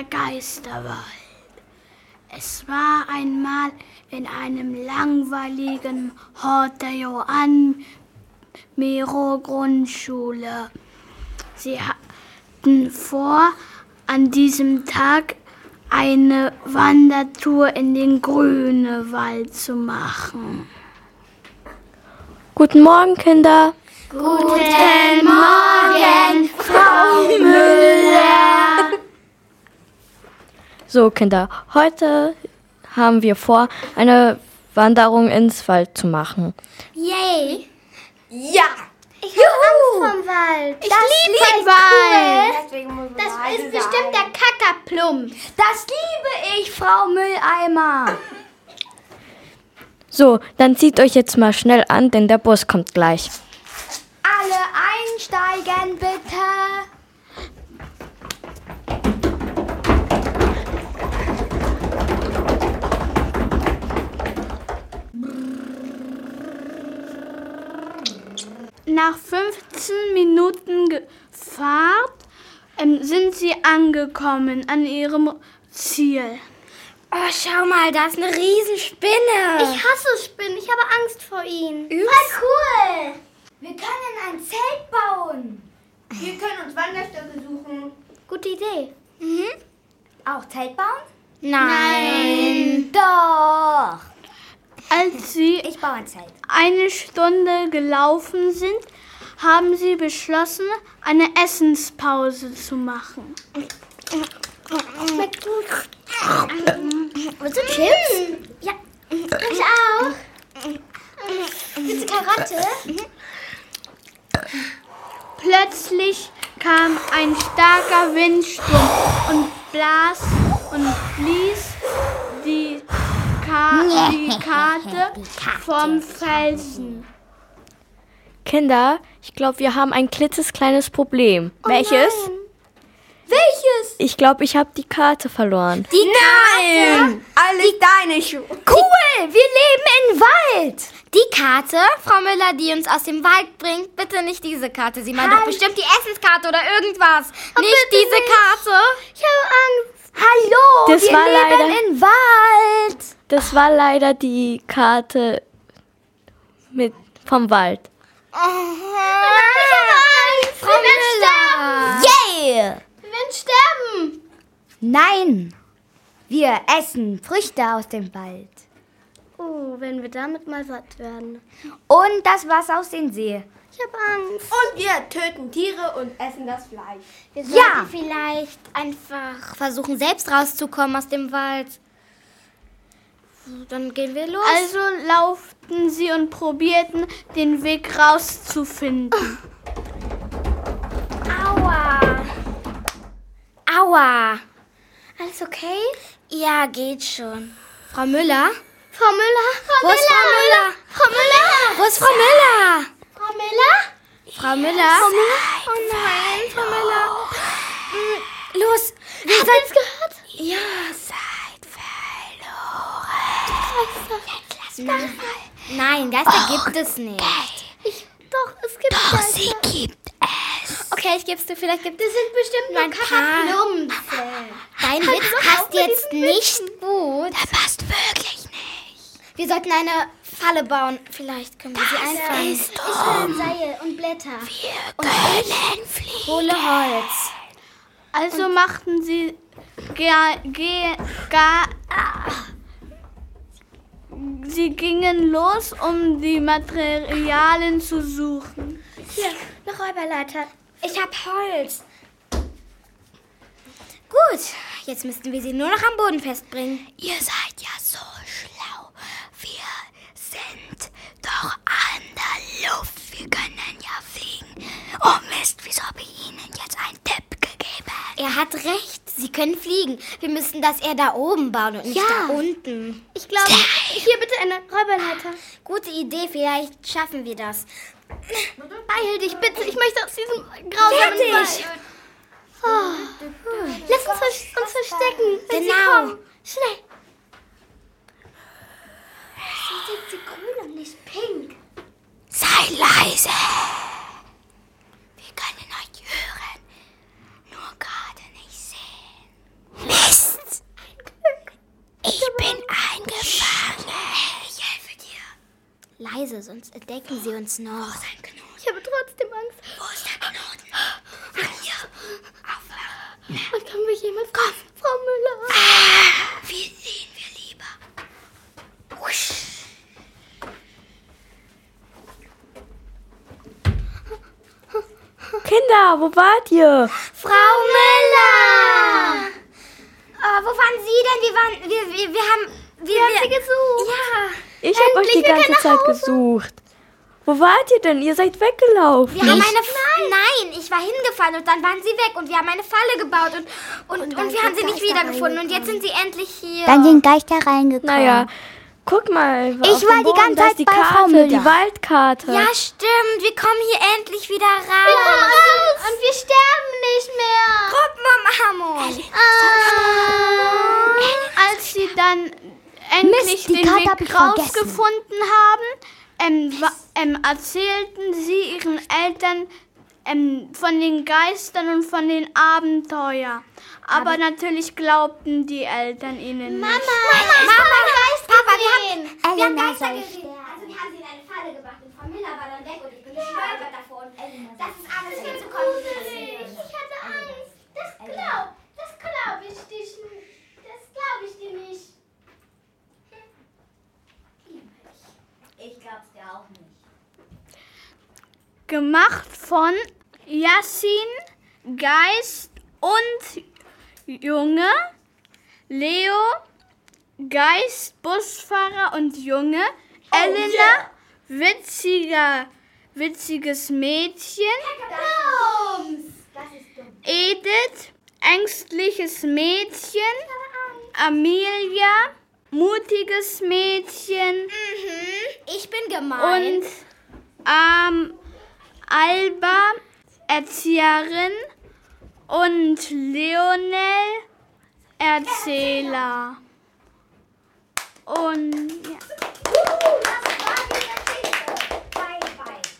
Geisterwald. Es war einmal in einem langweiligen Hort der Johann-Mero-Grundschule. Sie hatten vor, an diesem Tag eine Wandertour in den Grünewald zu machen. Guten Morgen, Kinder. Guten Morgen, Frau Müller. So, Kinder, heute haben wir vor, eine Wanderung ins Wald zu machen. Yay! Ja! Ich habe Angst vom Wald. Ich liebe den Wald. Deswegen Das ist bestimmt der Kackerplump. Das liebe ich, Frau Mülleimer. So, dann zieht euch jetzt mal schnell an, denn der Bus kommt gleich. Alle einsteigen, bitte. Nach 15 Minuten Fahrt sind sie angekommen an ihrem Ziel. Oh, schau mal, da ist eine Riesenspinne. Ich hasse Spinnen, ich habe Angst vor ihnen. Voll cool. Wir können ein Zelt bauen. Wir können uns Wanderstöcke suchen. Gute Idee. Auch Zelt bauen? Nein. Doch. Als sie Ich baue ein Zelt. eine Stunde gelaufen sind, haben sie beschlossen, eine Essenspause zu machen. Schmeckt gut. Willst du Chips? Ja. Ich auch. Willst du Karotte? Plötzlich kam ein starker Windsturm und blies die Karte vom Felsen. Kinder, ich glaube, wir haben ein klitzekleines Problem. Welches? Welches? Ich glaube, ich habe die Karte verloren. Nein! Alles deine Schuhe. Cool, wir leben im Wald. Die Karte, Frau Müller, die uns aus dem Wald bringt, bitte nicht diese Karte. Sie meint doch bestimmt die Essenskarte oder irgendwas. Nicht diese Karte. Ich habe Angst. Hallo, Das wir war leben leider- im Wald. Das war leider die Karte vom Wald. Ich habe Angst. Wir werden sterben. Yeah! Wir werden sterben. Nein, wir essen Früchte aus dem Wald. Oh, wenn wir damit mal satt werden. Und das Wasser aus dem See. Ich habe Angst. Und wir töten Tiere und essen das Fleisch. Wir sollten vielleicht einfach versuchen, selbst rauszukommen aus dem Wald. Dann gehen wir los. Also lauften sie und probierten, den Weg rauszufinden. Aua. Alles okay? Ja, geht schon. Frau Müller? Frau Müller? Wo ist Frau Müller? Frau Müller? Wo ist Frau Müller? Frau Müller? Frau Müller? Oh nein, Frau Müller. Los, wir seid es gehört? Ja. Seid verloren. Nein, Geister gibt es nicht. Doch, es gibt Geister. Sie gibt es. Okay, ich geb's dir. Vielleicht gibt es. Das sind bestimmt nur Kackerplumpse. Dein Witz passt jetzt nicht gut. Der passt wirklich nicht. Wir sollten eine Falle bauen. Vielleicht können wir sie einfangen. ist Ich hole Seil und Blätter. Wir können fliegen. Hole Holz. Also machten sie sie gingen los, um die Materialien zu suchen. Hier, eine Räuberleiter. Ich hab Holz. Gut, jetzt müssten wir sie nur noch am Boden festbringen. Ihr seid ja so schlau. Wir sind doch an der Luft. Wir können ja fliegen. Oh Mist, wieso habe ich Ihnen jetzt einen Tipp gegeben? Er hat recht, sie können fliegen. Wir müssen das eher da oben bauen und nicht da unten. Ich glaube, hier bitte eine Räuberleiter. Gute Idee, vielleicht schaffen wir das. Beeil dich bitte, ich möchte aus diesem grausamen Wald. Oh. Lass uns verstecken. Wenn sie kommen. Schnell. Sie sind sie grün und nicht pink. Sei leise. Wir können euch hören, nur gerade nicht sehen. Hände, sonst entdecken sie uns noch. Wo ist ein Knoten? Ich habe trotzdem Angst. Wo ist der Knoten? Hier. Aufwachen. Was können wir jemals kommen? Frau Müller. Wie sehen wir lieber? Husch. Kinder, wo wart ihr? Frau Müller! Wo waren Sie denn? Wir haben sie gesucht. Ja. Ich habe euch die ganze Zeit gesucht. Wo wart ihr denn? Ihr seid weggelaufen. Wir haben Nein, ich war hingefallen und dann waren sie weg und wir haben eine Falle gebaut und wir haben sie nicht wiedergefunden und jetzt sind sie endlich hier. Dann sind Geister reingekommen. Naja, guck mal. Ich war die ganze Zeit bei Frau Müller. Die Waldkarte. Ja, stimmt. Wir kommen hier endlich wieder raus. Und wir sterben nicht mehr. Gruppenumarmung. Als sie dann endlich die den Karte hab Weg ich vergessen. rausgefunden haben, erzählten sie ihren Eltern von den Geistern und von den Abenteuern. Aber natürlich glaubten die Eltern ihnen nicht. Papa, wir haben Geister gesehen. Also wir haben sie in eine Falle gebracht und Frau Müller war dann weg und ich bin gestolpert davon. Das ist alles viel zu kompliziert. Ich hatte Angst. Das glaube ich dir nicht. Das glaube ich dir nicht. Ich glaub's dir auch nicht. Gemacht von Yassin, Geist und Junge, Leo, Geist, Busfahrer und Junge, Elena, witziges Mädchen, Edith, ängstliches Mädchen, Amelia, mutiges Mädchen Ich bin gemein. und Alba, Erzieherin und Leonel, Erzähler. Und ja.